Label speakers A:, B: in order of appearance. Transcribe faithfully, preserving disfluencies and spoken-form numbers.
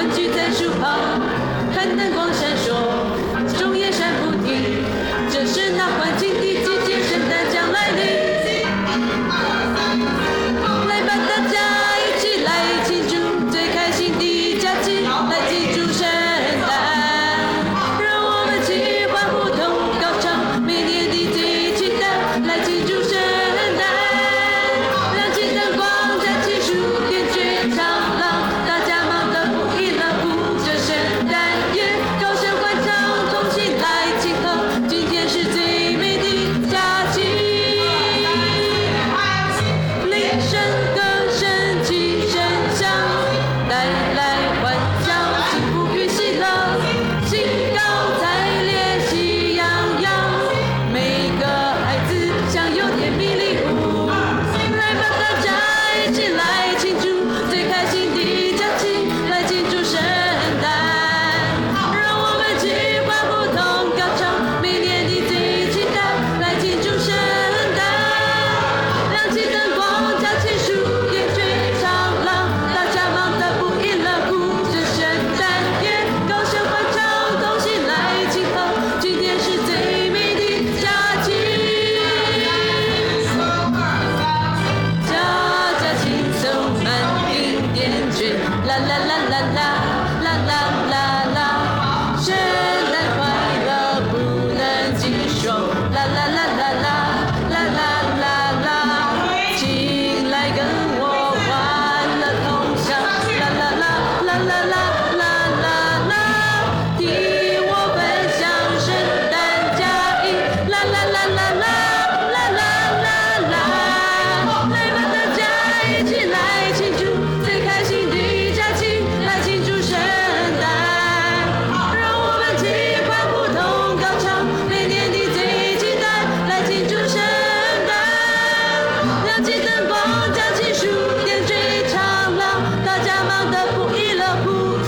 A: 们聚在树旁，看灯光闪烁，钟也闪不停。这是那欢庆的季节，圣诞将来临。来吧，大家一起来庆祝最开心的假期，来庆祝圣诞。让我们齐欢呼同高唱，每年的最期待，来庆祝圣诞。亮起灯光，架起树点缀长廊，大家忙得不亦乐乎。这圣诞夜，高声欢唱，同心来庆贺，今天是最美的假期。铃声、歌声、齐声响，带来欢笑、幸福与喜乐。兴高采烈，喜洋洋，每个孩子享有甜蜜礼物。来吧，大家一起来庆祝最开心的假期，来庆祝圣诞。让我们齐欢呼同高唱，每年的最期待，来庆祝圣诞。亮起灯光，架起树点缀长廊，大家忙得不亦乐乎。这圣诞夜，高声欢唱，同心来庆贺，今天是最美的假期。家家轻松，满庭点缀，啦啦啦啦啦啦啦啦啦，圣诞快乐不能尽说，啦啦啦啦啦啦啦啦啦，请来跟我欢乐同享，啦啦啦啦啦啦啦啦啦，听我分享圣诞佳音，啦啦啦啦啦啦啦啦啦，来吧，大家一起来庆祝最开心的假期，来庆祝圣诞。让我们齐欢呼同高唱，每年的最期待，来庆祝圣诞。亮起灯光，架起树点缀长廊，大家忙得不亦乐乎。